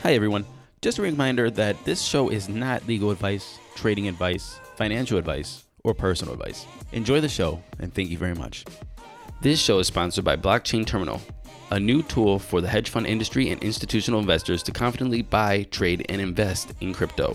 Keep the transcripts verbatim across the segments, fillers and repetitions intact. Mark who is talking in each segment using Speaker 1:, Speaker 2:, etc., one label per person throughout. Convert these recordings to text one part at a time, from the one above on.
Speaker 1: Hi, everyone. Just a reminder that this show is not legal advice, trading advice, financial advice, or personal advice. Enjoy the show, and thank you very much. This show is sponsored by Blockchain Terminal, a new tool for the hedge fund industry and institutional investors to confidently buy, trade, and invest in crypto.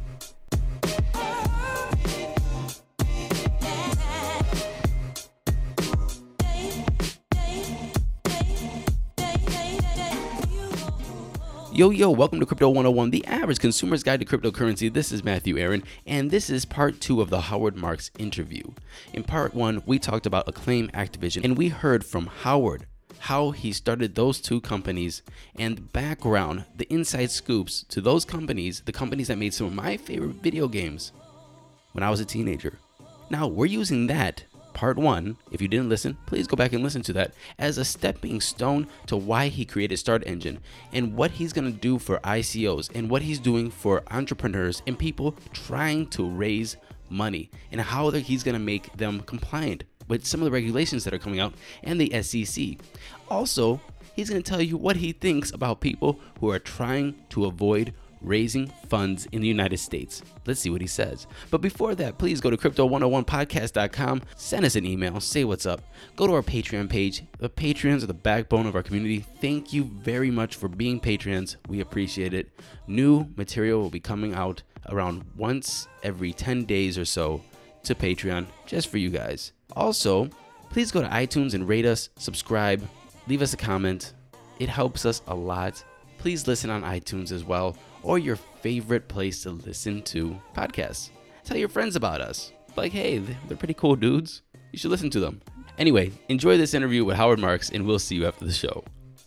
Speaker 1: Yo, yo, welcome to Crypto one oh one, the average consumer's guide to cryptocurrency. This is Matthew Aaron, and this is part two of the Howard Marks interview. In part one, we talked about Acclaim Activision, and we heard from Howard how he started those two companies and the background, the inside scoops to those companies, the companies that made some of my favorite video games when I was a teenager. Now, we're using that, part one, if you didn't listen, please go back and listen to that, as a stepping stone to why he created Start Engine and what he's going to do for I C Os and what he's doing for entrepreneurs and people trying to raise money and how he's going to make them compliant with some of the regulations that are coming out and the S E C. Also, he's going to tell you what he thinks about people who are trying to avoid raising funds in the United States. Let's see what he says. But before that, please go to crypto one oh one podcast dot com, send us an email, say what's up, go to our Patreon page. The Patreons are the backbone of our community. Thank you very much for being Patreons. We appreciate it. New material will be coming out around once every ten days or so to Patreon, just for you guys. Also, please go to iTunes and rate us, subscribe, leave us a comment. It helps us a lot. Please listen on iTunes as well, or your favorite place to listen to podcasts. Tell your friends about us. Like, hey, they're pretty cool dudes. You should listen to them. Anyway, enjoy this interview with Howard Marks, and we'll see you after the show.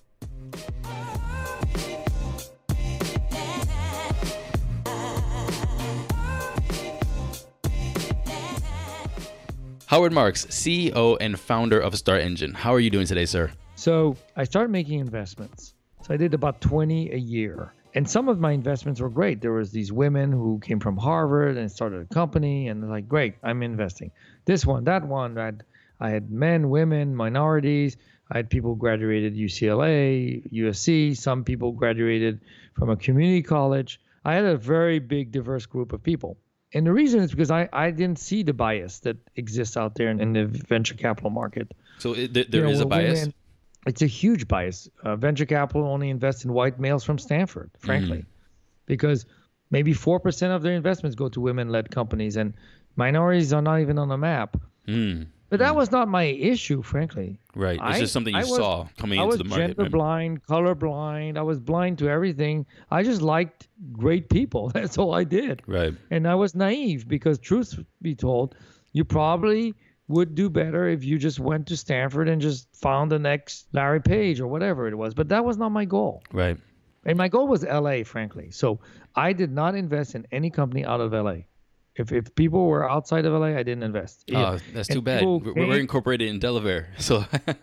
Speaker 1: Howard Marks, C E O and founder of Start Engine. How are you doing today, sir?
Speaker 2: So I started making investments. So I did about twenty a year. And some of my investments were great. There was these women who came from Harvard and started a company, and they're like, great, I'm investing. This one, that one, I had, I had men, women, minorities. I had people who graduated U C L A, U S C. Some people graduated from a community college. I had a very big, diverse group of people. And the reason is because I, I didn't see the bias that exists out there in, in the venture capital market.
Speaker 1: So it, there, there
Speaker 2: you know,
Speaker 1: is a bias?
Speaker 2: Women, it's a huge bias. Uh, venture capital only invests in white males from Stanford, frankly, mm. because maybe four percent of their investments go to women-led companies, and minorities are not even on the map.
Speaker 1: Mm.
Speaker 2: But that
Speaker 1: mm.
Speaker 2: was not my issue, frankly.
Speaker 1: Right. It's
Speaker 2: I,
Speaker 1: just something you
Speaker 2: was,
Speaker 1: saw coming into the market.
Speaker 2: I was gender blind, color blind. I was blind to everything. I just liked great people. That's all I did.
Speaker 1: Right.
Speaker 2: And I was naive because, truth be told, you probably would do better if you just went to Stanford and just found the next Larry Page or whatever it was. But that was not my goal.
Speaker 1: Right.
Speaker 2: And my goal was L A, frankly. So I did not invest in any company out of L A. If if people were outside of L A, I didn't invest.
Speaker 1: Oh, that's too bad. We're, came, we're incorporated in Delaware. So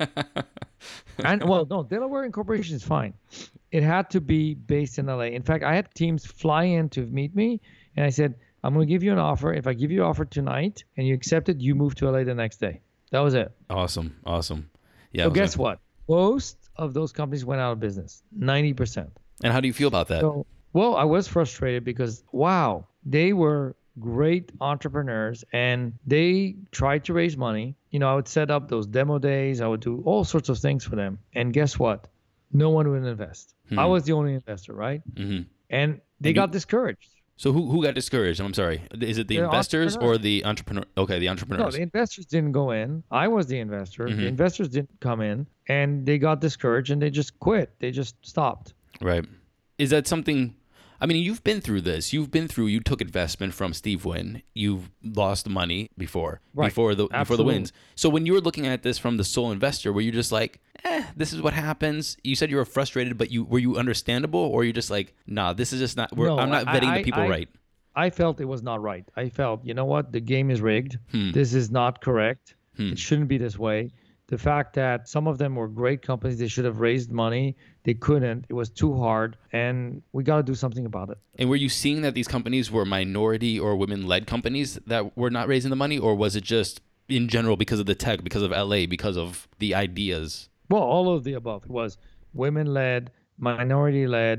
Speaker 2: and well, no, Delaware incorporation is fine. It had to be based in L A. In fact, I had teams fly in to meet me, and I said, I'm going to give you an offer. If I give you an offer tonight and you accept it, you move to L A the next day. That was it.
Speaker 1: Awesome. Awesome. Yeah.
Speaker 2: So guess what? Most of those companies went out of business, ninety percent.
Speaker 1: And how do you feel about that?
Speaker 2: So, well, I was frustrated because, wow, they were great entrepreneurs and they tried to raise money. You know, I would set up those demo days. I would do all sorts of things for them. And guess what? No one would invest. Hmm. I was the only investor, right? Mm-hmm. And they and got you- discouraged.
Speaker 1: So who who got discouraged? I'm sorry. Is it the, the investors or the entrepreneur? Okay, the entrepreneurs.
Speaker 2: No, the investors didn't go in. I was the investor. Mm-hmm. The investors didn't come in, and they got discouraged and they just quit. They just stopped.
Speaker 1: Right. Is that something? I mean, you've been through this. You've been through. You took investment from Steve Wynn. You've lost money before, right. before the Absolutely. before the wins. So when you were looking at this from the sole investor, were you just like, eh, this is what happens? You said you were frustrated, but you were you understandable, or you just like, nah, this is just not. We're,
Speaker 2: no,
Speaker 1: I'm not vetting
Speaker 2: I,
Speaker 1: the people
Speaker 2: I,
Speaker 1: right.
Speaker 2: I felt it was not right. I felt, you know what, the game is rigged.
Speaker 1: Hmm.
Speaker 2: This is not correct.
Speaker 1: Hmm.
Speaker 2: It shouldn't be this way. The fact that some of them were great companies, they should have raised money. They couldn't. It was too hard. And we got to do something about it.
Speaker 1: And were you seeing that these companies were minority or women-led companies that were not raising the money? Or was it just in general because of the tech, because of L A, because of the ideas?
Speaker 2: Well, all of the above. It was women-led, minority-led.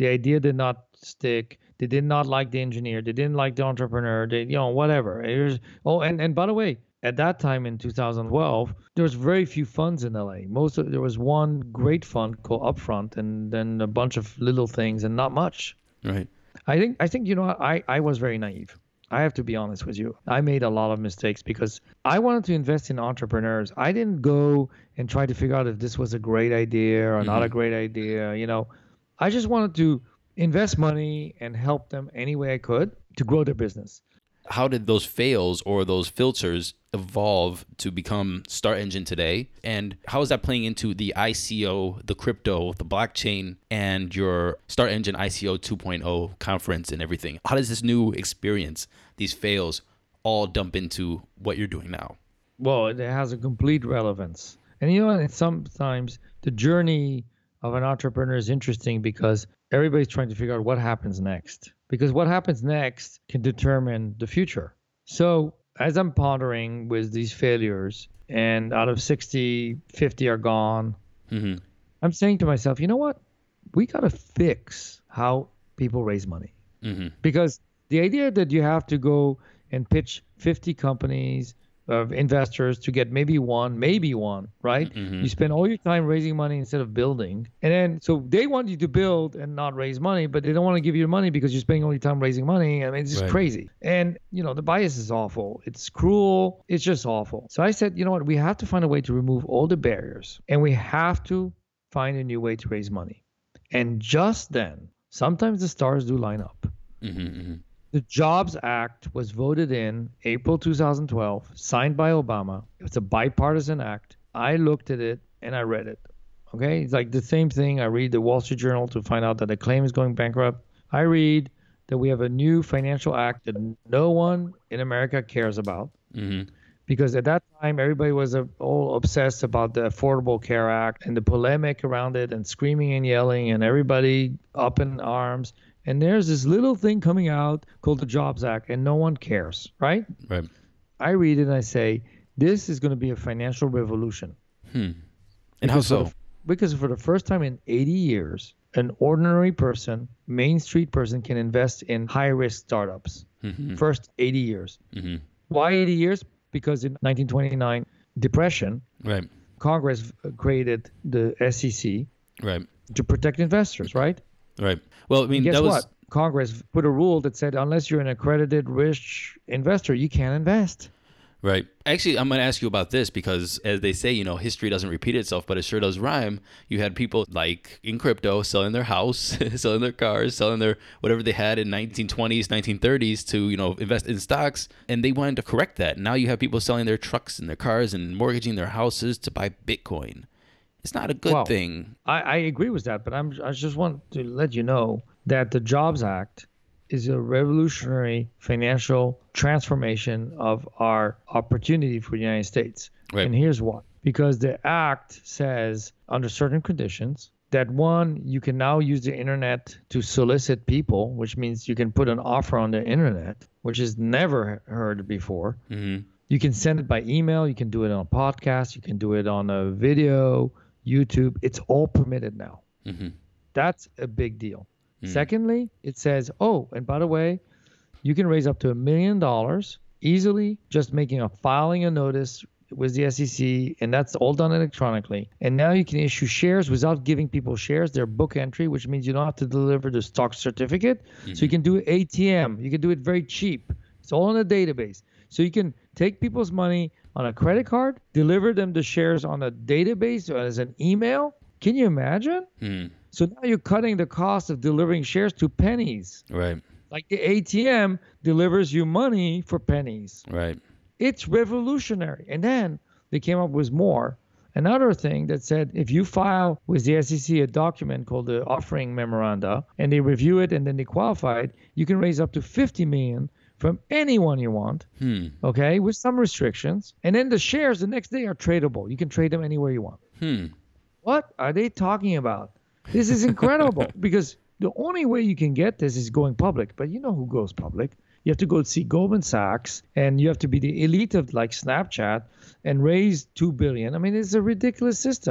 Speaker 2: The idea did not stick. They did not like the engineer. They didn't like the entrepreneur. They, you know, whatever. It was, oh, and, and by the way, at that time in two thousand twelve, there was very few funds in L A. Most of, there was one great fund called Upfront, and then a bunch of little things, and not much.
Speaker 1: Right.
Speaker 2: I think I think you know I I was very naive. I have to be honest with you. I made a lot of mistakes because I wanted to invest in entrepreneurs. I didn't go and try to figure out if this was a great idea or mm-hmm. not a great idea. You know, I just wanted to invest money and help them any way I could to grow their business.
Speaker 1: How did those fails or those filters evolve to become Start Engine today? And how is that playing into the I C O, the crypto, the blockchain, and your Start Engine I C O two point oh conference and everything? How does this new experience, these fails, all dump into what you're doing now?
Speaker 2: Well, it has a complete relevance. And you know, sometimes the journey of an entrepreneur is interesting because everybody's trying to figure out what happens next. Because what happens next can determine the future. So as I'm pondering with these failures, and out of sixty, fifty are gone, mm-hmm. I'm saying to myself, you know what? We got to fix how people raise money. Mm-hmm. Because the idea that you have to go and pitch fifty companies of investors to get maybe one, maybe one, right? Mm-hmm. You spend all your time raising money instead of building. And then, so they want you to build and not raise money, but they don't want to give you money because you're spending all your time raising money. I mean, it's just right. crazy. And, you know, the bias is awful. It's cruel. It's just awful. So I said, you know what? We have to find a way to remove all the barriers, and we have to find a new way to raise money. And just then, sometimes the stars do line up. Mm-hmm, mm-hmm. The Jobs Act was voted in April two thousand twelve, signed by Obama. It's a bipartisan act. I looked at it and I read it. Okay? It's like the same thing. I read the Wall Street Journal to find out that a claim is going bankrupt. I read that we have a new financial act that no one in America cares about. Mm-hmm. Because at that time, everybody was uh, all obsessed about the Affordable Care Act and the polemic around it and screaming and yelling and everybody up in arms. And there's this little thing coming out called the Jobs Act, and no one cares, right?
Speaker 1: Right.
Speaker 2: I read it and I say, this is going to be a financial revolution.
Speaker 1: Hmm. And how so?
Speaker 2: For the, because for the first time in eighty years, an ordinary person, Main Street person, can invest in high-risk startups. Mm-hmm. First eighty years. Mm-hmm. Why eighty years? Because in nineteen twenty-nine, depression,
Speaker 1: right.
Speaker 2: Congress created the S E C
Speaker 1: right.
Speaker 2: to protect investors, right?
Speaker 1: Right. Well, I mean,
Speaker 2: and guess
Speaker 1: that was...
Speaker 2: what? Congress put a rule that said unless you're an accredited rich investor, you can't invest.
Speaker 1: Right. Actually, I'm going to ask you about this because, as they say, you know, history doesn't repeat itself, but it sure does rhyme. You had people like in crypto selling their house, selling their cars, selling their whatever they had in nineteen twenties, nineteen thirties to, you know, invest in stocks, and they wanted to correct that. Now you have people selling their trucks and their cars and mortgaging their houses to buy Bitcoin. It's not a good
Speaker 2: well,
Speaker 1: thing.
Speaker 2: I, I agree with that, but I'm I just want to let you know that the Jobs Act is a revolutionary financial transformation of our opportunity for the United States.
Speaker 1: Right.
Speaker 2: And here's why. Because the act says, under certain conditions, that one, you can now use the internet to solicit people, which means you can put an offer on the internet, which is never heard before. Mm-hmm. You can send it by email. You can do it on a podcast. You can do it on a video, YouTube. It's all permitted now. Mm-hmm. That's a big deal. Mm-hmm. Secondly, it says, oh, and by the way, you can raise up to a million dollars easily just making a filing a notice with the S E C, and that's all done electronically. And now you can issue shares without giving people shares. They're book entry, which means you don't have to deliver the stock certificate. Mm-hmm. So you can do it A T M. You can do it very cheap. It's all in a database. So you can take people's money on a credit card, deliver them the shares on a database or as an email. Can you imagine? Mm. So now you're cutting the cost of delivering shares to pennies.
Speaker 1: Right.
Speaker 2: Like the A T M delivers you money for pennies.
Speaker 1: Right.
Speaker 2: It's revolutionary. And then they came up with more. Another thing that said if you file with the S E C a document called the offering memoranda and they review it and then they qualify it, you can raise up to fifty million dollars from anyone you want, hmm. okay, with some restrictions. And then the shares the next day are tradable. You can trade them anywhere you want.
Speaker 1: Hmm.
Speaker 2: What are they talking about? This is incredible because the only way you can get this is going public. But you know who goes public? You have to go see Goldman Sachs, and you have to be the elite of like Snapchat and raise two billion dollars. I mean, it's a ridiculous system.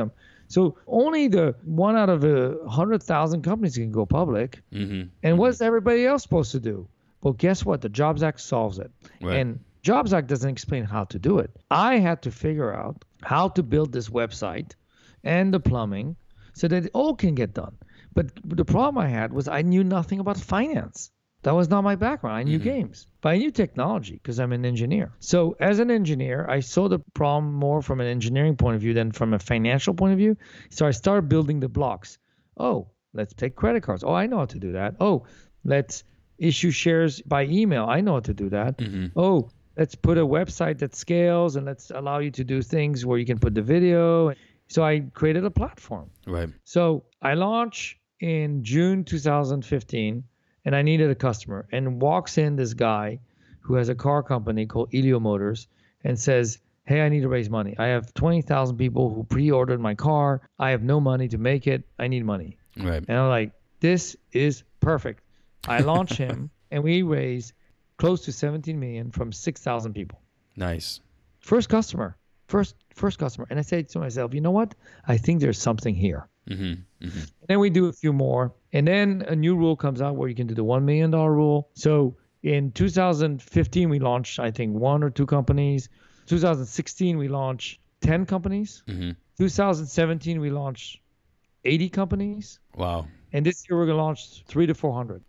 Speaker 2: So only the one out of a hundred thousand companies can go public.
Speaker 1: Mm-hmm.
Speaker 2: And what's everybody else supposed to do? Well, guess what? The Jobs Act solves it.
Speaker 1: Right.
Speaker 2: And Jobs Act doesn't explain how to do it. I had to figure out how to build this website and the plumbing so that it all can get done. But the problem I had was I knew nothing about finance. That was not my background. I knew mm-hmm. games, but I knew technology because I'm an engineer. So as an engineer, I saw the problem more from an engineering point of view than from a financial point of view. So I started building the blocks. Oh, let's take credit cards. Oh, I know how to do that. Oh, let's issue shares by email. I know how to do that. Mm-hmm. Oh, let's put a website that scales and let's allow you to do things where you can put the video. So I created a platform.
Speaker 1: Right.
Speaker 2: So I launched in June two thousand fifteen. And I needed a customer. And walks in this guy who has a car company called Elio Motors and says, hey, I need to raise money. I have twenty thousand people who pre-ordered my car. I have no money to make it. I need money.
Speaker 1: Right.
Speaker 2: And I'm like, this is perfect. I launch him and we raise close to seventeen million from six thousand people.
Speaker 1: Nice.
Speaker 2: First customer. First first customer. And I said to myself, you know what? I think there's something here.
Speaker 1: Mm-hmm. Mm-hmm.
Speaker 2: And then we do a few more. And then a new rule comes out where you can do the one million dollars rule. So in two thousand fifteen, we launched, I think, one or two companies. two thousand sixteen, we launched ten companies.
Speaker 1: Mm-hmm.
Speaker 2: two thousand seventeen, we launched eighty companies.
Speaker 1: Wow.
Speaker 2: And this year, we're going to launch three to four hundred.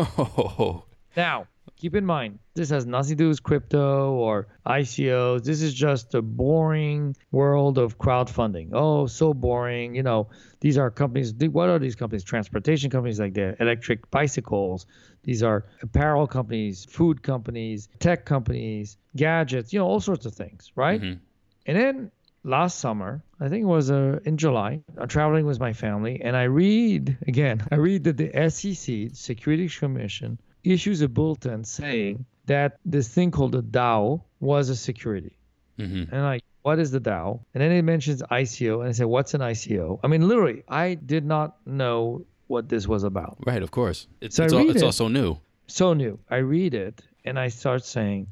Speaker 1: Whoa.
Speaker 2: Now, keep in mind, this has nothing to do with crypto or I C Os. This is just the boring world of crowdfunding. Oh, so boring. You know, these are companies. What are these companies? Transportation companies like the electric bicycles. These are apparel companies, food companies, tech companies, gadgets, you know, all sorts of things, right? Mm-hmm. And then last summer, I think it was uh, in July, I'm traveling with my family, and I read, again, I read that the S E C, the Securities Commission, issues a bulletin saying that this thing called the DAO was a security. Mm-hmm. And I'm like, what is the DAO? And then it mentions I C O, and I said, what's an I C O? I mean, literally, I did not know what this was about.
Speaker 1: Right, of course. It's,
Speaker 2: so
Speaker 1: it's,
Speaker 2: all,
Speaker 1: it's
Speaker 2: it,
Speaker 1: also new.
Speaker 2: So new. I read it, and I start saying,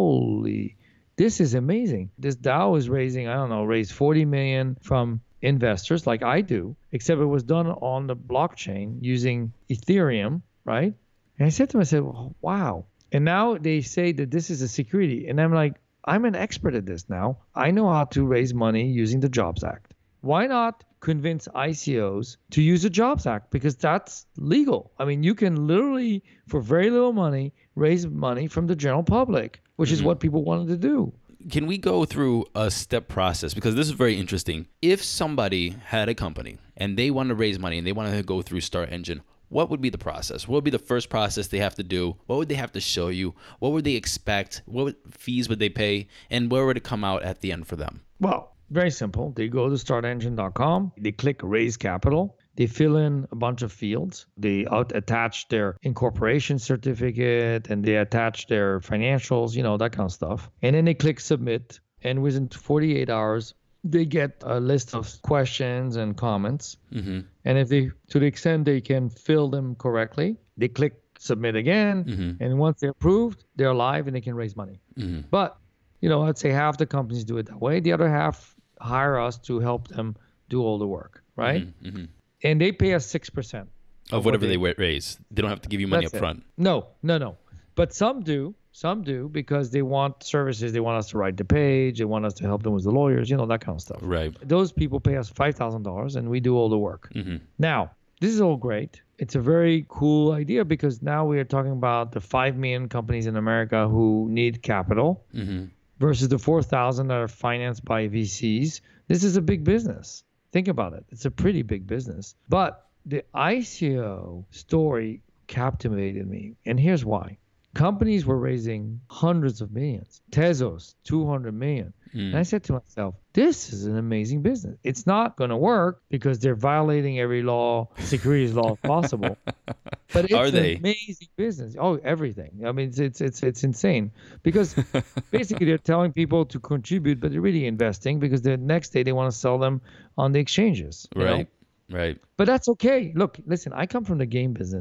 Speaker 2: holy, this is amazing. This DAO is raising, I don't know, raised forty million from investors like I do, except it was done on the blockchain using Ethereum, right? And I said to myself, wow. And now they say that this is a security. And I'm like, I'm an expert at this now. I know how to raise money using the Jobs Act. Why not convince I C Os to use the Jobs Act? Because that's legal. I mean, you can literally, for very little money, raise money from the general public, which mm-hmm. is what people wanted to do.
Speaker 1: Can we go through a step process? Because this is very interesting. If somebody had a company and they want to raise money and they want to go through StartEngine, what would be the process? What would be the first process they have to do? What would they have to show you? What would they expect? What would, fees would they pay? And where would it come out at the end for them?
Speaker 2: Well, very simple. They go to start engine dot com. They click Raise Capital. They fill in a bunch of fields. They out- attach their incorporation certificate and they attach their financials, you know, that kind of stuff. And then they click Submit. And within forty-eight hours, they get a list of questions and comments. Mm-hmm. And if they, to the extent they can fill them correctly, they click Submit again. Mm-hmm. And once they're approved, they're live and they can raise money. Mm-hmm. But, you know, I'd say half the companies do it that way. The other half hire us to help them do all the work, right? Mm-hmm. Mm-hmm. And they pay us six percent.
Speaker 1: Of, of whatever what they, they raise. They don't have to give you money up front.
Speaker 2: No, no, no. But some do. Some do because they want services. They want us to write the page. They want us to help them with the lawyers, you know, that kind of stuff.
Speaker 1: Right.
Speaker 2: Those people pay us five thousand dollars and we do all the work. Mm-hmm. Now, this is all great. It's a very cool idea because now we are talking about the five million companies in America who need capital mm-hmm. versus the four thousand that are financed by V Cs. This is a big business. Think about it. It's a pretty big business. But the I C O story captivated me. And here's why. Companies were raising hundreds of millions. Tezos, two hundred million. Mm. And I said to myself, this is an amazing business. It's not going to work because they're violating every law, securities law possible. But it's
Speaker 1: Are they?
Speaker 2: an amazing business. Oh, everything. I mean, it's it's it's, it's insane because basically they're telling people to contribute, but they're really investing because the next day they want to sell them on the exchanges.
Speaker 1: Right,
Speaker 2: know?
Speaker 1: right.
Speaker 2: But that's okay. Look, listen, I come from the game business.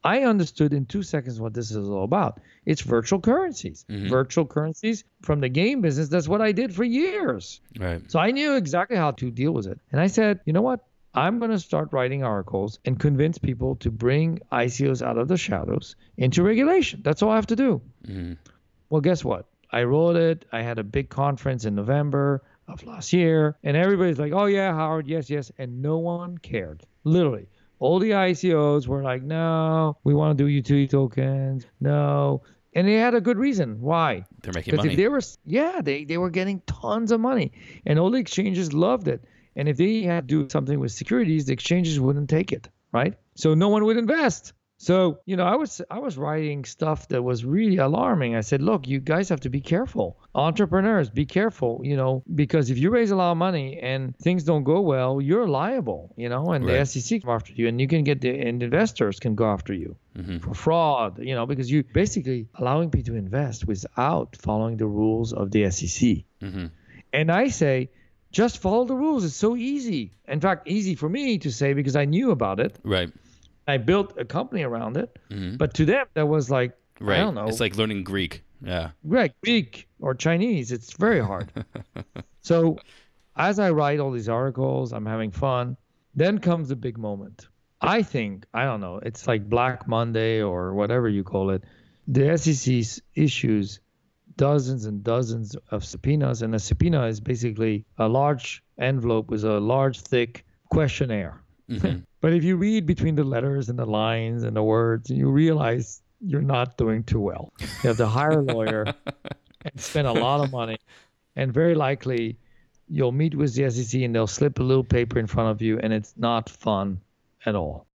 Speaker 2: I understood in two seconds what this is all about. It's virtual currencies.
Speaker 1: Mm-hmm.
Speaker 2: Virtual currencies from the game business. That's what I did for years.
Speaker 1: Right.
Speaker 2: So I knew exactly how to deal with it. And I said, you know what? I'm going to start writing articles and convince people to bring I C Os out of the shadows into regulation. That's all I have to do.
Speaker 1: Mm-hmm.
Speaker 2: Well, guess what? I wrote it. I had a big conference in November of last year. And everybody's like, oh, yeah, Howard, yes, yes. And no one cared. Literally. All the I C Os were like, no, we want to do utility tokens. No. And they had a good reason. Why?
Speaker 1: They're making
Speaker 2: Because
Speaker 1: money.
Speaker 2: if they were, yeah, they, they were getting tons of money. And all the exchanges loved it. And if they had to do something with securities, the exchanges wouldn't take it, right? So no one would invest. So, you know, I was I was writing stuff that was really alarming. I said, look, you guys have to be careful. Entrepreneurs, be careful, you know, because if you raise a lot of money and things don't go well, you're liable, you know, and
Speaker 1: Right.
Speaker 2: the S E C can go after you, and you can get the and investors can go after you
Speaker 1: Mm-hmm.
Speaker 2: for fraud, you know, because you basically allowing people to invest without following the rules of the S E C.
Speaker 1: Mm-hmm.
Speaker 2: And I say, just follow the rules. It's so easy. In fact, easy for me to say because I knew about it.
Speaker 1: Right.
Speaker 2: I built a company around it.
Speaker 1: Mm-hmm.
Speaker 2: But to them, that was like,
Speaker 1: Right.
Speaker 2: I don't know,
Speaker 1: It's like learning Greek. Yeah.
Speaker 2: Greek, Greek or Chinese. It's very hard. So as I write all these articles, I'm having fun. Then comes the big moment. I think, I don't know, it's like Black Monday or whatever you call it. The S E C issues dozens and dozens of subpoenas, and a subpoena is basically a large envelope with a large, thick questionnaire.
Speaker 1: Mm-hmm.
Speaker 2: But if you read between the letters and the lines and the words, you realize you're not doing too well. You have to hire a lawyer and spend a lot of money, and very likely you'll meet with the S E C and they'll slip a little paper in front of you, and it's not fun at all.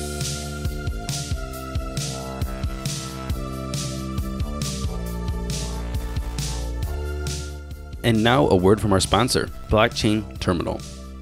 Speaker 1: And now a word from our sponsor, Blockchain Terminal.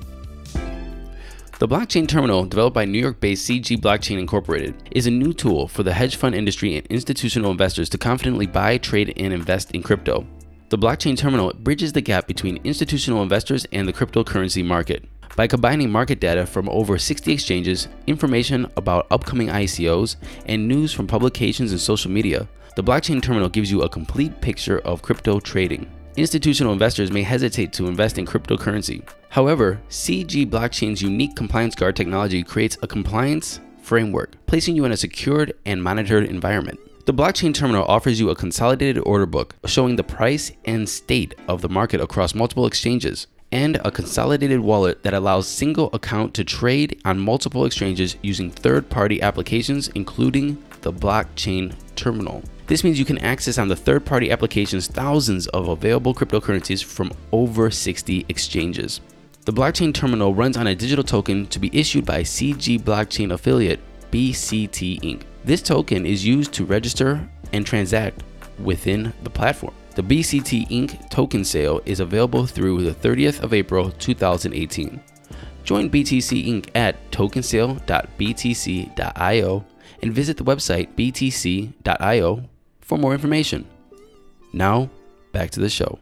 Speaker 1: The Blockchain Terminal, developed by New York-based C G Blockchain Incorporated, is a new tool for the hedge fund industry and institutional investors to confidently buy, trade, and invest in crypto. The Blockchain Terminal bridges the gap between institutional investors and the cryptocurrency market. By combining market data from over sixty exchanges, information about upcoming I C Os, and news from publications and social media, the Blockchain Terminal gives you a complete picture of crypto trading. Institutional investors may hesitate to invest in cryptocurrency. However, C G Blockchain's unique Compliance Guard technology creates a compliance framework, placing you in a secured and monitored environment. The Blockchain Terminal offers you a consolidated order book showing the price and state of the market across multiple exchanges, and a consolidated wallet that allows single account to trade on multiple exchanges using third-party applications, including the Blockchain Terminal. This means you can access on the third-party applications thousands of available cryptocurrencies from over sixty exchanges. The Blockchain Terminal runs on a digital token to be issued by C G Blockchain affiliate B C T Incorporated. This token is used to register and transact within the platform. The B C T Incorporated token sale is available through the thirtieth of April two thousand eighteen. Join B T C Incorporated at token sale dot b t c dot i o and visit the website b t c dot i o for more information. Now, back to the show.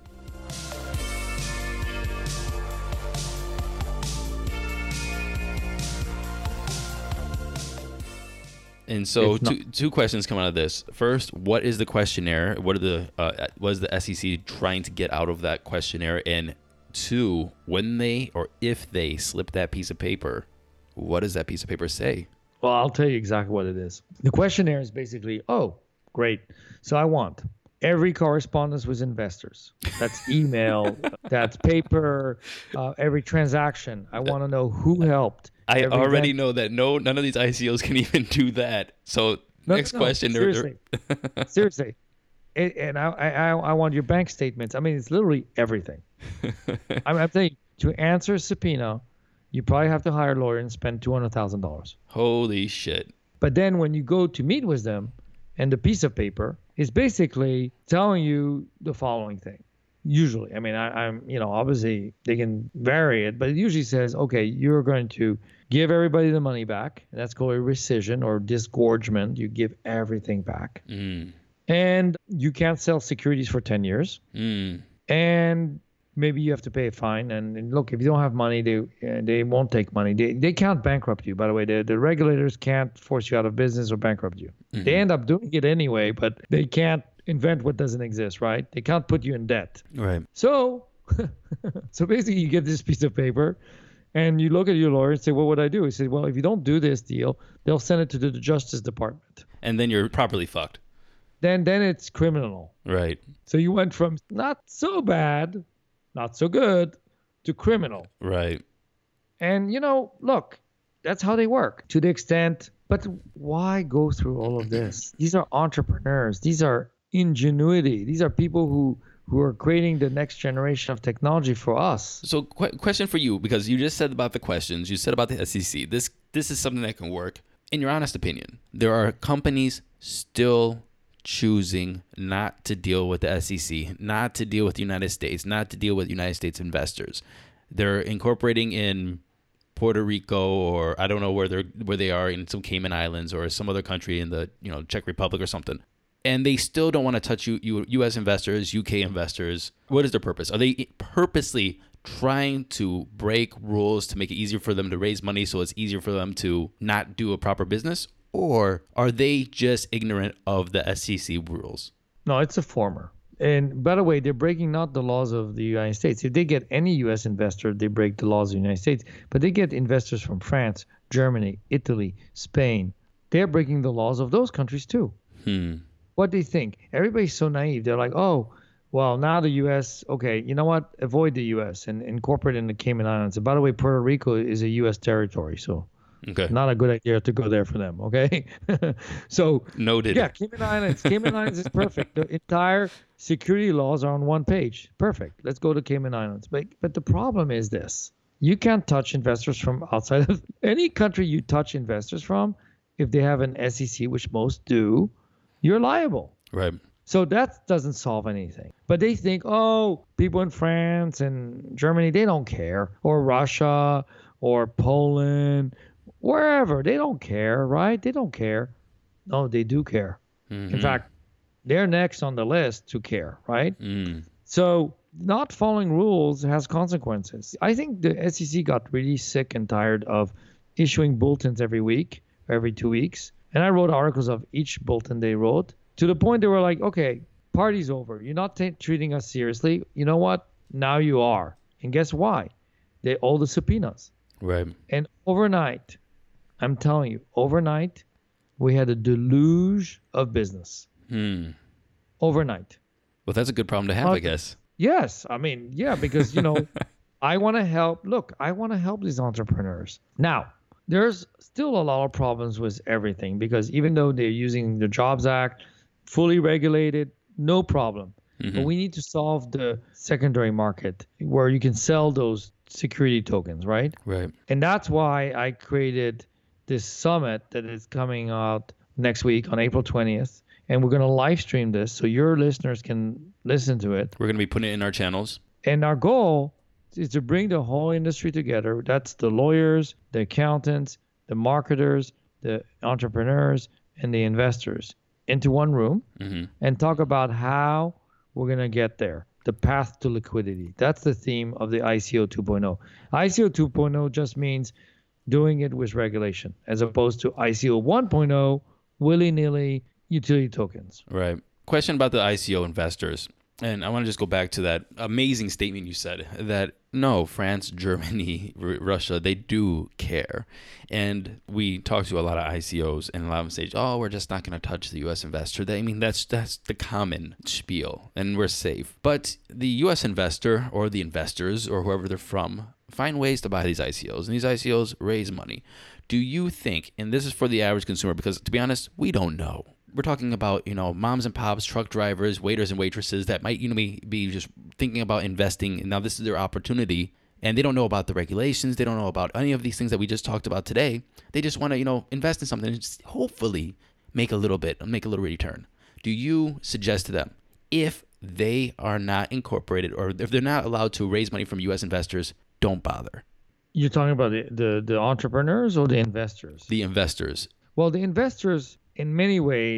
Speaker 1: And so, two two questions come out of this. First, what is the questionnaire? What are the uh, what is the S E C trying to get out of that questionnaire? And two, when they or if they slip that piece of paper, what does that piece of paper say?
Speaker 2: Well, I'll tell you exactly what it is. The questionnaire is basically, oh, great. So I want every correspondence with investors. That's email, that's paper, uh, every transaction. I want to know who helped.
Speaker 1: I
Speaker 2: every
Speaker 1: already
Speaker 2: event.
Speaker 1: know that no, none of these I C Os can even do that. So
Speaker 2: No,
Speaker 1: next
Speaker 2: no, no,
Speaker 1: question. they're-
Speaker 2: Seriously. Seriously. And, and I, I, I want your bank statements. I mean, it's literally everything. I'm, I'm telling you, to answer a subpoena, you probably have to hire a lawyer and spend two hundred thousand dollars.
Speaker 1: Holy shit.
Speaker 2: But then when you go to meet with them, and the piece of paper is basically telling you the following thing. Usually, I mean, I, I'm, you know, obviously they can vary it, but it usually says, okay, you're going to give everybody the money back. And that's called a rescission or disgorgement. You give everything back.
Speaker 1: Mm.
Speaker 2: And you can't sell securities for ten years.
Speaker 1: Mm.
Speaker 2: And maybe you have to pay a fine. And, and look, if you don't have money, they uh, they won't take money. They they can't bankrupt you. By the way, the the regulators can't force you out of business or bankrupt you. Mm-hmm. They end up doing it anyway, but they can't invent what doesn't exist, right? They can't put you in debt.
Speaker 1: Right.
Speaker 2: So, so basically, you get this piece of paper, and you look at your lawyer and say, "What would I do?" He said, "Well, if you don't do this deal, they'll send it to the Justice Department,
Speaker 1: and then you're properly fucked.
Speaker 2: Then then it's criminal."
Speaker 1: Right.
Speaker 2: So you went from not so bad, not so good, to criminal.
Speaker 1: Right.
Speaker 2: And, you know, look, that's how they work to the extent. But why go through all of this? These are entrepreneurs. These are ingenuity. These are people who, who are creating the next generation of technology for us.
Speaker 1: So qu- question for you, because you just said about the questions, you said about the S E C. This, this is something that can work. In your honest opinion, there are companies still choosing not to deal with the S E C, not to deal with the United States, not to deal with United States investors. They're incorporating in Puerto Rico, or I don't know where they're where they are, in some Cayman Islands or some other country in the, you know, Czech Republic or something. And they still don't want to touch you, you U S investors, U K investors. What is their purpose? Are they purposely trying to break rules to make it easier for them to raise money so it's easier for them to not do a proper business? Or are they just ignorant of the S E C rules?
Speaker 2: No, it's a former. And by the way, they're breaking not the laws of the United States. If they get any U S investor, they break the laws of the United States. But they get investors from France, Germany, Italy, Spain. They're breaking the laws of those countries too.
Speaker 1: Hmm.
Speaker 2: What do they think? Everybody's so naive. They're like, oh, well, now the U S, okay, you know what? Avoid the U S and incorporate in the Cayman Islands. And by the way, Puerto Rico is a U S territory, so
Speaker 1: okay,
Speaker 2: not a good idea to go there for them, okay? So,
Speaker 1: noted.
Speaker 2: Yeah, Cayman Islands. Cayman Islands is perfect. The entire security laws are on one page. Perfect. Let's go to Cayman Islands. But but the problem is this. You can't touch investors from outside of any country. You touch investors from, if they have an S E C, which most do, you're liable.
Speaker 1: Right.
Speaker 2: So that doesn't solve anything. But they think, oh, people in France and Germany, they don't care. Or Russia or Poland, wherever. They don't care, right? They don't care. No, they do care. Mm-hmm. In fact, they're next on the list to care, right?
Speaker 1: Mm.
Speaker 2: So not following rules has consequences. I think the S E C got really sick and tired of issuing bulletins every week, every two weeks. And I wrote articles of each bulletin they wrote, to the point they were like, okay, party's over. You're not t- treating us seriously. You know what? Now you are. And guess why? They owe the subpoenas.
Speaker 1: Right.
Speaker 2: And overnight, I'm telling you, overnight, we had a deluge of business.
Speaker 1: Hmm.
Speaker 2: Overnight.
Speaker 1: Well, that's a good problem to have, uh, I guess.
Speaker 2: Yes. I mean, yeah, because, you know, I want to help. Look, I want to help these entrepreneurs. Now, there's still a lot of problems with everything, because even though they're using the Jobs Act, fully regulated, no problem. Mm-hmm. But we need to solve the secondary market where you can sell those security tokens, right?
Speaker 1: Right.
Speaker 2: And that's why I created this summit that is coming out next week on April twentieth. And we're going to live stream this so your listeners can listen to it.
Speaker 1: We're going to be putting it in our channels.
Speaker 2: And our goal is to bring the whole industry together. That's the lawyers, the accountants, the marketers, the entrepreneurs, and the investors into one room, mm-hmm. and talk about how we're going to get there, the path to liquidity. That's the theme of the I C O two point oh. I C O two point oh just means doing it with regulation, as opposed to I C O one point oh, willy-nilly utility tokens.
Speaker 1: Right. Question about the I C O investors. And I want to just go back to that amazing statement you said that no, France, Germany, R- Russia, they do care. And we talk to a lot of I C Os, and a lot of them say, oh, we're just not going to touch the U S investor. They, I mean, that's that's the common spiel, and we're safe. But the U S investor or the investors or whoever they're from find ways to buy these I C Os, and these I C Os raise money. Do you think, and this is for the average consumer, because to be honest, we don't know. We're talking about, you know, moms and pops, truck drivers, waiters and waitresses that might, you know, be, be just thinking about investing. And now this is their opportunity, and they don't know about the regulations. They don't know about any of these things that we just talked about today. They just want to, you know, invest in something and just hopefully make a little bit, make a little return. Do you suggest to them, if they are not incorporated or if they're not allowed to raise money from U S investors, don't bother?
Speaker 2: You're talking about the, the, the entrepreneurs or the investors?
Speaker 1: The investors.
Speaker 2: Well, the investors, in many ways,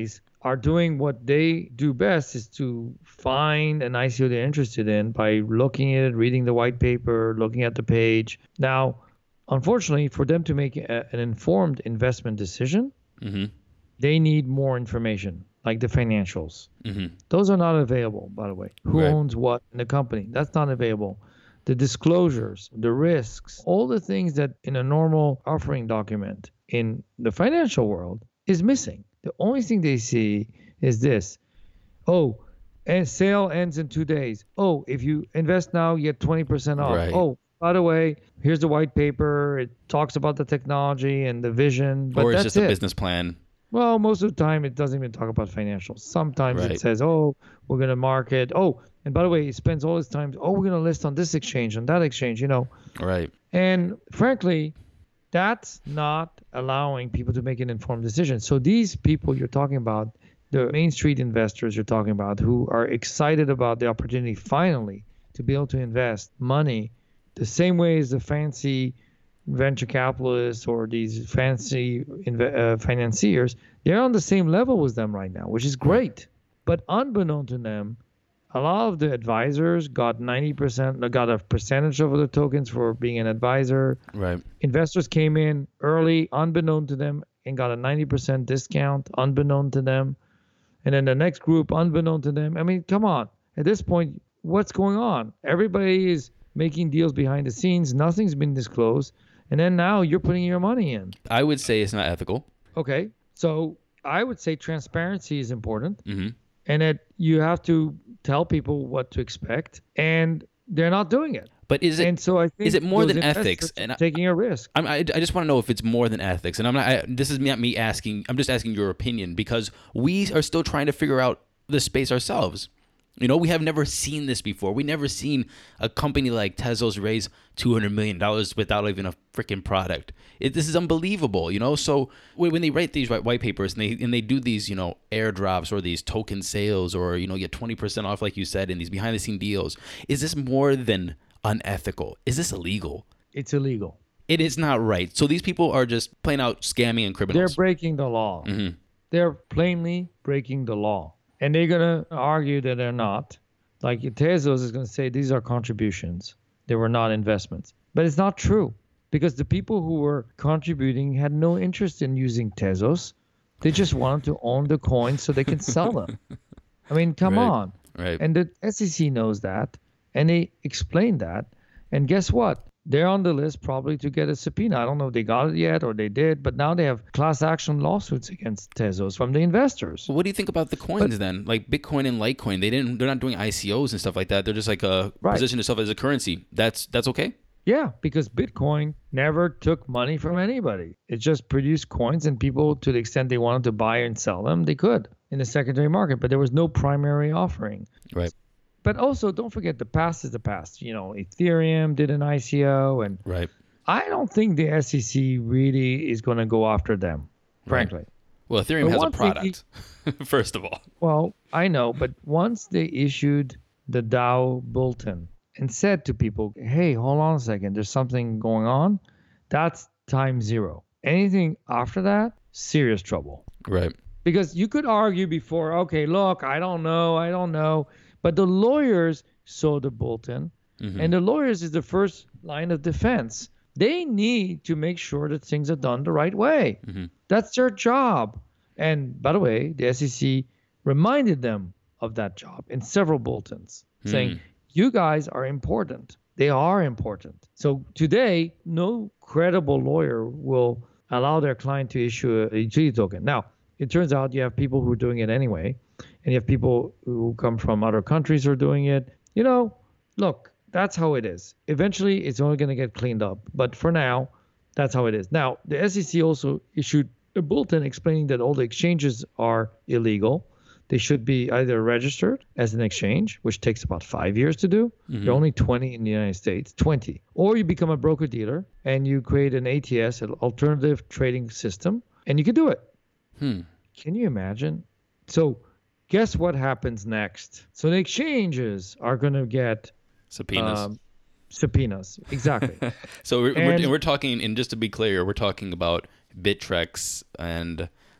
Speaker 2: are doing what they do best, is to find an I C O they're interested in by looking at it, reading the white paper, looking at the page. Now, unfortunately, for them to make a, an informed investment decision, mm-hmm. they need more information, like the financials. Mm-hmm. Those are not available, by the way. Who right. owns what in the company? That's not available. The disclosures, the risks, all the things that in a normal offering document in the financial world is missing. The only thing they see is this. Oh, and sale ends in two days. Oh, if you invest now, you get twenty percent off. Right. Oh, by the way, here's the white paper. It talks about the technology and the vision. But
Speaker 1: or it's
Speaker 2: that's
Speaker 1: just a
Speaker 2: it.
Speaker 1: business plan.
Speaker 2: Well, most of the time, it doesn't even talk about financials. Sometimes right. it says, oh, we're going to market. Oh, and by the way, he spends all his time, oh, we're going to list on this exchange, on that exchange, you know.
Speaker 1: Right.
Speaker 2: And frankly, that's not allowing people to make an informed decision. So these people you're talking about, the Main Street investors you're talking about, who are excited about the opportunity finally to be able to invest money the same way as the fancy venture capitalists or these fancy uh, financiers, they're on the same level with them right now, which is great. But unbeknown to them, a lot of the advisors got ninety percent, got a percentage of the tokens for being an advisor.
Speaker 1: Right.
Speaker 2: Investors came in early, unbeknown to them, and got a ninety percent discount, unbeknown to them. And then the next group, unbeknown to them. I mean, come on. At this point, what's going on? Everybody is making deals behind the scenes. Nothing's been disclosed. And then now you're putting your money in.
Speaker 1: I would say it's not ethical.
Speaker 2: Okay. So I would say transparency is important. Mm-hmm. And that you have to tell people what to expect. And they're not doing it.
Speaker 1: But is it,
Speaker 2: and so I think
Speaker 1: is it more than ethics?
Speaker 2: And I, taking a risk.
Speaker 1: I'm, I, I just want to know if it's more than ethics. And I'm not. I, this is not me asking. I'm just asking your opinion because we are still trying to figure out the space ourselves. You know, we have never seen this before. We never seen a company like Tezos raise two hundred million dollars without even a freaking product. It, this is unbelievable, you know? So when, when they write these white papers and they and they do these, you know, airdrops or these token sales or, you know, get twenty percent off, like you said, in these behind-the-scene deals, is this more than unethical? Is this illegal?
Speaker 2: It's illegal.
Speaker 1: It is not right. So these people are just plain out scamming and criminals.
Speaker 2: They're breaking the law. Mm-hmm. They're plainly breaking the law. And they're going to argue that they're not. Like Tezos is going to say these are contributions. They were not investments. But it's not true because the people who were contributing had no interest in using Tezos. They just wanted to own the coins so they can sell them. I mean, come
Speaker 1: right.
Speaker 2: on.
Speaker 1: Right.
Speaker 2: And the S E C knows that. And they explained that. And guess what? They're on the list probably to get a subpoena. I don't know if they got it yet or they did, but now they have class action lawsuits against Tezos from the investors.
Speaker 1: Well, what do you think about the coins but, then? Like Bitcoin and Litecoin, they didn't. They're not doing I C Os and stuff like that. They're just like a right. position itself as a currency. That's that's okay.
Speaker 2: Yeah, because Bitcoin never took money from anybody. It just produced coins, and people, to the extent they wanted to buy and sell them, they could in the secondary market. But there was no primary offering.
Speaker 1: Right.
Speaker 2: But also, don't forget, the past is the past. You know, Ethereum did an I C O, and
Speaker 1: right.
Speaker 2: I don't think the S E C really is going to go after them, frankly.
Speaker 1: Right. Well, Ethereum but has a product, they, first of all.
Speaker 2: Well, I know, but once they issued the DAO bulletin and said to people, hey, hold on a second, there's something going on, that's time zero. Anything after that, serious trouble.
Speaker 1: Right.
Speaker 2: Because you could argue before, okay, look, I don't know, I don't know. But the lawyers saw the bulletin, mm-hmm. and the lawyers is the first line of defense. They need to make sure that things are done the right way. Mm-hmm. That's their job. And by the way, the S E C reminded them of that job in several bulletins, mm. saying, you guys are important. They are important. So today, no credible lawyer will allow their client to issue a utility token. Now, it turns out you have people who are doing it anyway. And you have people who come from other countries who are doing it. You know, look, that's how it is. Eventually, it's only going to get cleaned up. But for now, that's how it is. Now, the S E C also issued a bulletin explaining that all the exchanges are illegal. They should be either registered as an exchange, which takes about five years to do. Mm-hmm. There are only twenty in the United States, twenty. Or you become a broker-dealer and you create an A T S, an alternative trading system, and you can do it.
Speaker 1: Hmm.
Speaker 2: Can you imagine? So guess what happens next? So the exchanges are going to get
Speaker 1: subpoenas.
Speaker 2: Um, subpoenas, exactly.
Speaker 1: So we're, and, we're we're talking, and just to be clear, we're talking about Bittrex and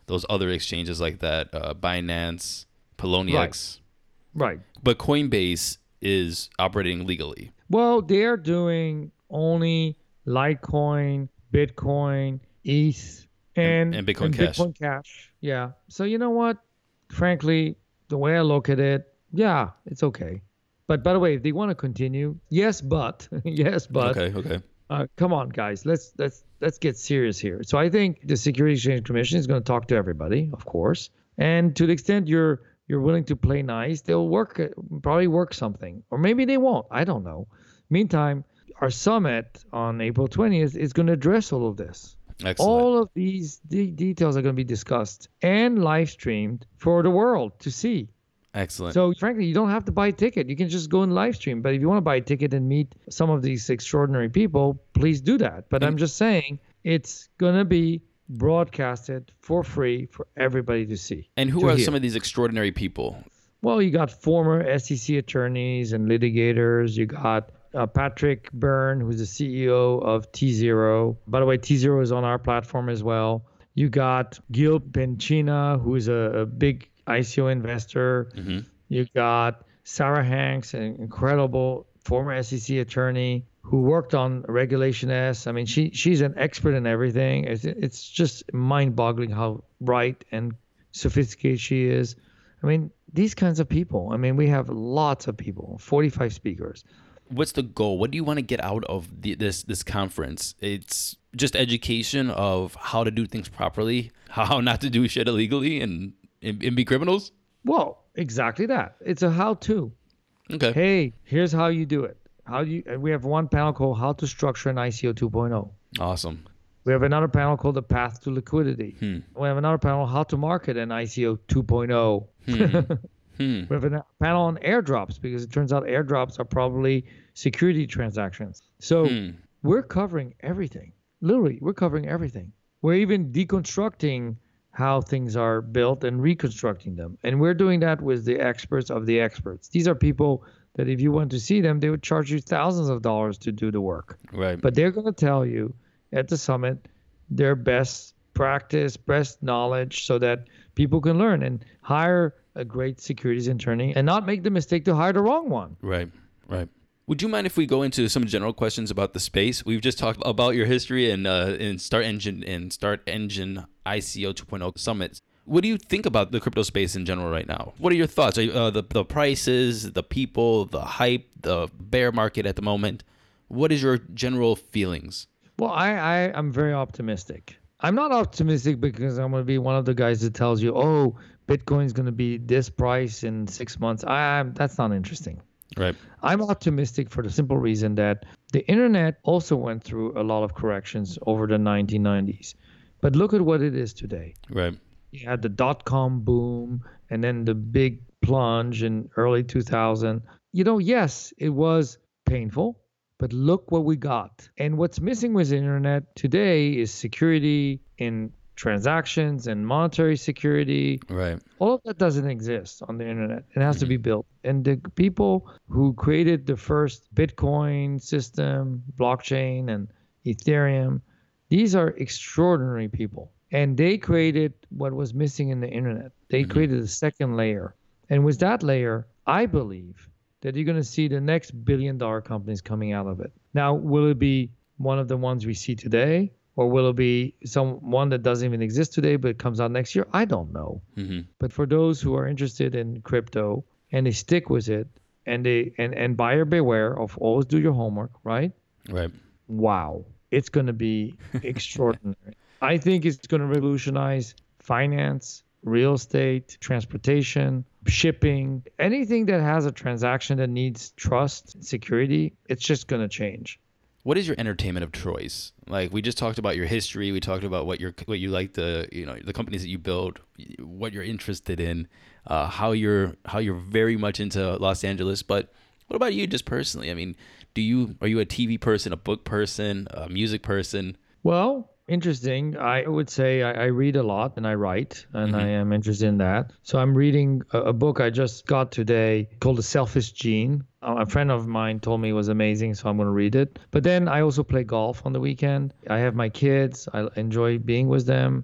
Speaker 1: those other exchanges like that, uh, Binance, Poloniex.
Speaker 2: Right. right.
Speaker 1: But Coinbase is operating legally.
Speaker 2: Well, they're doing only Litecoin, Bitcoin, E T H, and,
Speaker 1: and, and Bitcoin
Speaker 2: and
Speaker 1: Cash.
Speaker 2: Bitcoin Cash. Yeah. So you know what? Frankly, the way I look at it, yeah, it's okay. But by the way, if they want to continue, yes, but yes, but
Speaker 1: okay, okay.
Speaker 2: Uh, come on, guys, let's let's let's get serious here. So I think the Securities Exchange Commission is going to talk to everybody, of course, and to the extent you're you're willing to play nice, they'll work probably work something, or maybe they won't. I don't know. Meantime, our summit on April twentieth is going to address all of this.
Speaker 1: Excellent.
Speaker 2: All of these de- details are going to be discussed and live streamed for the world to see.
Speaker 1: Excellent.
Speaker 2: So frankly, you don't have to buy a ticket. You can just go and live stream. But if you want to buy a ticket and meet some of these extraordinary people, please do that. But I'm just saying it's going to be broadcasted for free for everybody to see.
Speaker 1: And who
Speaker 2: to
Speaker 1: are
Speaker 2: hear.
Speaker 1: some of these extraordinary people?
Speaker 2: Well, you got former S E C attorneys and litigators. You got uh, Patrick Byrne, who's the C E O of T Zero. By the way, T Zero is on our platform as well. You got Gil Bencina, who is a, a big I C O investor.
Speaker 1: Mm-hmm.
Speaker 2: You got Sarah Hanks, an incredible former S E C attorney who worked on Regulation S. I mean, she she's an expert in everything. It's, it's just mind-boggling how bright and sophisticated she is. I mean, these kinds of people. I mean, we have lots of people, forty-five speakers.
Speaker 1: What's the goal? What do you want to get out of the, this this conference? It's just education of how to do things properly, how not to do shit illegally, and And, and be criminals?
Speaker 2: Well, exactly that. It's a how-to.
Speaker 1: Okay.
Speaker 2: Hey, here's how you do it. How do you? And we have one panel called "How to Structure an I C O two point oh."
Speaker 1: Awesome.
Speaker 2: We have another panel called "The Path to Liquidity."
Speaker 1: Hmm.
Speaker 2: We have another panel "How to Market an I C O two point oh."
Speaker 1: Hmm. hmm.
Speaker 2: We have a panel on airdrops because it turns out airdrops are probably security transactions. So
Speaker 1: Hmm.
Speaker 2: we're covering everything. Literally, we're covering everything. We're even deconstructing how things are built and reconstructing them. And we're doing that with the experts of the experts. These are people that if you want to see them, they would charge you thousands of dollars to do the work.
Speaker 1: Right.
Speaker 2: But they're going to tell you at the summit their best practice, best knowledge so that people can learn and hire a great securities attorney and not make the mistake to hire the wrong one.
Speaker 1: Right, right. Would you mind if we go into some general questions about the space? We've just talked about your history and uh, in Start Engine and Start Engine I C O two point oh summits. What do you think about the crypto space in general right now? What are your thoughts? Are you, uh, the the prices, the people, the hype, the bear market at the moment? What is your general feelings?
Speaker 2: Well, I, I I'm very optimistic. I'm not optimistic because I'm going to be one of the guys that tells you, oh, Bitcoin's going to be this price in six months. I, I'm, that's not interesting.
Speaker 1: Right.
Speaker 2: I'm optimistic for the simple reason that the internet also went through a lot of corrections over the nineteen nineties. But look at what it is today.
Speaker 1: Right.
Speaker 2: You had the dot-com boom and then the big plunge in early two thousand. You know, yes, it was painful, but look what we got. And what's missing with the internet today is security in transactions and monetary security.
Speaker 1: Right.
Speaker 2: All of that doesn't exist on the internet. It has mm-hmm. to be built. And the people who created the first Bitcoin system, blockchain, and Ethereum, these are extraordinary people. And they created what was missing in the internet. They mm-hmm. created a second layer. And with that layer, I believe that you're going to see the next billion dollar companies coming out of it. Now, will it be one of the ones we see today? Or will it be some one that doesn't even exist today but comes out next year? I don't know. Mm-hmm. But for those who are interested in crypto and they stick with it and they and, and buyer beware of always do your homework, right?
Speaker 1: Right.
Speaker 2: Wow. It's going to be extraordinary. I think it's going to revolutionize finance, real estate, transportation, shipping, anything that has a transaction that needs trust, security. It's just going to change.
Speaker 1: What is your entertainment of choice? Like we just talked about your history, we talked about what you're, what you like, the you know the companies that you build, what you're interested in, uh, how you're how you're very much into Los Angeles. But what about you, just personally? I mean, do you are you a T V person, a book person, a music person?
Speaker 2: Well, interesting. I would say I, I read a lot and I write, and mm-hmm. I am interested in that. So I'm reading a, a book I just got today called The Selfish Gene. A friend of mine told me it was amazing, so I'm going to read it. But then I also play golf on the weekend. I have my kids. I enjoy being with them.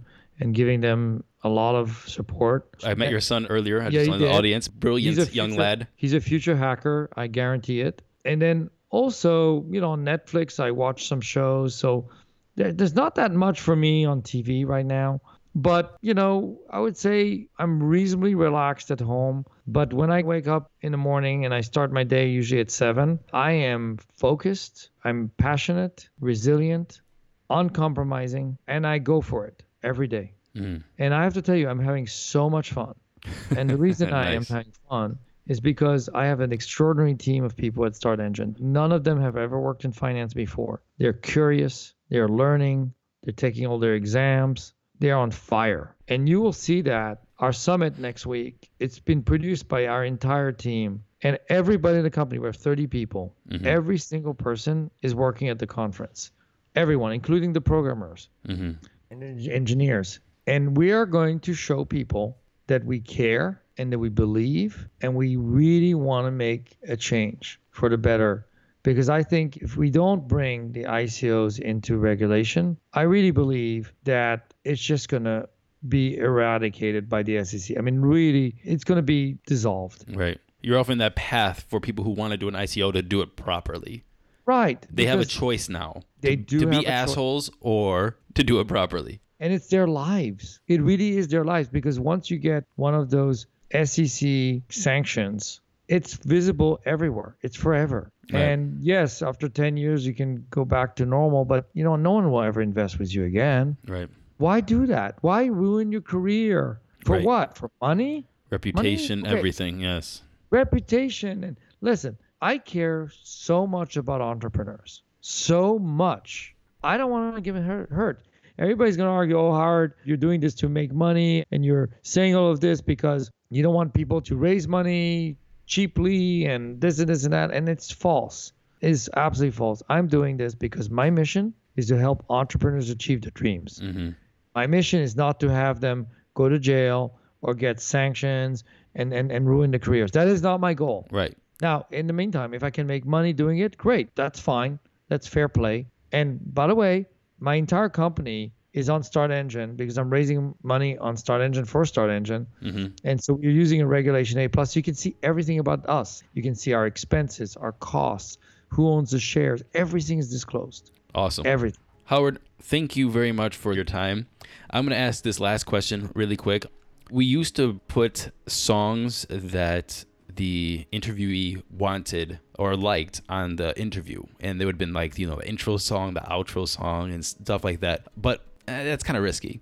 Speaker 2: and giving them a lot of support.
Speaker 1: I met your son earlier. I
Speaker 2: Yeah,
Speaker 1: just
Speaker 2: you
Speaker 1: in the
Speaker 2: did.
Speaker 1: audience. Brilliant
Speaker 2: He's a
Speaker 1: young
Speaker 2: future-
Speaker 1: lad.
Speaker 2: He's a future hacker, I guarantee it. And then also, you know, on Netflix, I watch some shows. So there, there's not that much for me on T V right now. But, you know, I would say I'm reasonably relaxed at home. But when I wake up in the morning and I start my day usually at seven, I am focused, I'm passionate, resilient, uncompromising, and I go for it every day.
Speaker 1: Mm.
Speaker 2: And I have to tell you, I'm having so much fun. And the reason I am
Speaker 1: Nice.
Speaker 2: having fun is because I have an extraordinary team of people at Start Engine. None of them have ever worked in finance before. They're curious, they're learning, they're taking all their exams, they're on fire. And you will see that our summit next week, it's been produced by our entire team. And everybody in the company, we have thirty people.
Speaker 1: Mhm.
Speaker 2: Every single person is working at the conference. Everyone, including the programmers
Speaker 1: Hmm.
Speaker 2: and en- engineers. And we are going to show people that we care and that we believe and we really want to make a change for the better. Because I think if we don't bring the I C Os into regulation, I really believe that it's just going to be eradicated by the S E C. I mean, really, it's going to be dissolved.
Speaker 1: Right. You're offering that path for people who want to do an I C O to do it properly.
Speaker 2: Right.
Speaker 1: They have a
Speaker 2: because
Speaker 1: choice now.
Speaker 2: They
Speaker 1: to,
Speaker 2: do
Speaker 1: to
Speaker 2: have
Speaker 1: be
Speaker 2: a choi-
Speaker 1: assholes or to do it properly.
Speaker 2: And it's their lives. It really is their lives, because once you get one of those S E C sanctions, it's visible everywhere. It's forever.
Speaker 1: Right.
Speaker 2: And yes, after ten years, you can go back to normal, but you know, no one will ever invest with you again.
Speaker 1: Right.
Speaker 2: Why do that? Why ruin your career? For
Speaker 1: Right.
Speaker 2: what? For money?
Speaker 1: Reputation,
Speaker 2: Okay.
Speaker 1: everything. Yes.
Speaker 2: Reputation. And listen, I care so much about entrepreneurs. So much. I don't want to give it hurt. hurt. Everybody's going to argue, oh, Howard, you're doing this to make money and you're saying all of this because you don't want people to raise money cheaply and this and this and that. And it's false. It's absolutely false. I'm doing this because my mission is to help entrepreneurs achieve their dreams.
Speaker 1: Hmm.
Speaker 2: My mission is not to have them go to jail or get sanctions and, and, and ruin their careers. That is not my goal.
Speaker 1: Right.
Speaker 2: Now, in the meantime, if I can make money doing it, great. That's fine. That's fair play. And by the way, my entire company is on Start Engine because I'm raising money on Start Engine for Start Engine.
Speaker 1: Hmm.
Speaker 2: And so you're using a Regulation A plus. You can see everything about us. You can see our expenses, our costs, who owns the shares. Everything is disclosed.
Speaker 1: Awesome.
Speaker 2: Everything.
Speaker 1: Howard, thank you very much for your time. I'm going to ask this last question really quick. We used to put songs that the interviewee wanted or liked on the interview, and they would have been like, you know, the intro song, the outro song, and stuff like that. But uh, that's kind of risky.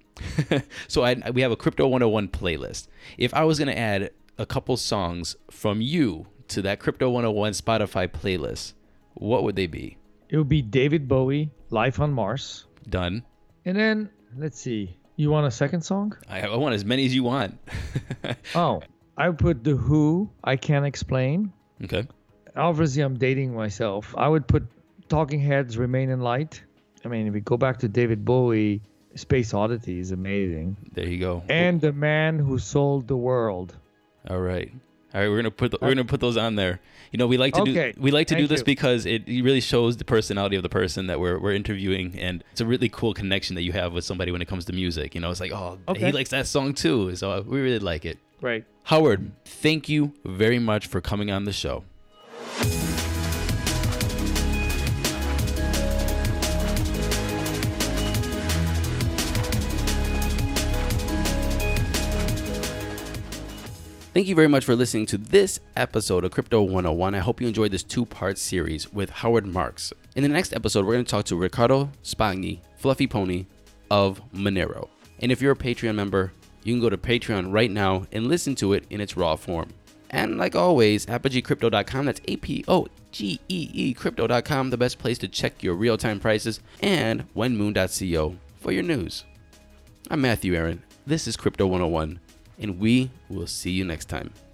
Speaker 1: So I, we have a Crypto one oh one playlist. If I was going to add a couple songs from you to that Crypto one oh one Spotify playlist, what would they be?
Speaker 2: It would be David Bowie, Life on Mars.
Speaker 1: Done.
Speaker 2: And then, let's see. You want a second song?
Speaker 1: I, I want as many as you want.
Speaker 2: Oh, I would put The Who, I Can't Explain.
Speaker 1: Okay.
Speaker 2: Obviously, I'm dating myself. I would put Talking Heads, Remain in Light. I mean, if we go back to David Bowie, Space Oddity is amazing.
Speaker 1: There you go.
Speaker 2: And The Man Who Sold the World.
Speaker 1: All right. All right, we're gonna put the, we're gonna put those on there. You know, we like to
Speaker 2: Okay,
Speaker 1: do we like to do
Speaker 2: thank
Speaker 1: this
Speaker 2: you.
Speaker 1: because it really shows the personality of the person that we're we're interviewing, and it's a really cool connection that you have with somebody when it comes to music. You know, it's like, oh,
Speaker 2: Okay.
Speaker 1: he likes that song too, so we really like it.
Speaker 2: Right.
Speaker 1: Howard, thank you very much for coming on the show. Thank you very much for listening to this episode of Crypto one oh one. I hope you enjoyed this two-part series with Howard Marks. In the next episode, we're going to talk to Ricardo Spagni, Fluffy Pony of Monero. And if you're a Patreon member, you can go to Patreon right now and listen to it in its raw form. And like always, apogee crypto dot com, that's A P O G E E crypto dot com, the best place to check your real-time prices, and wenmoon dot co for your news. I'm Matthew Aaron. This is Crypto one oh one. And we will see you next time.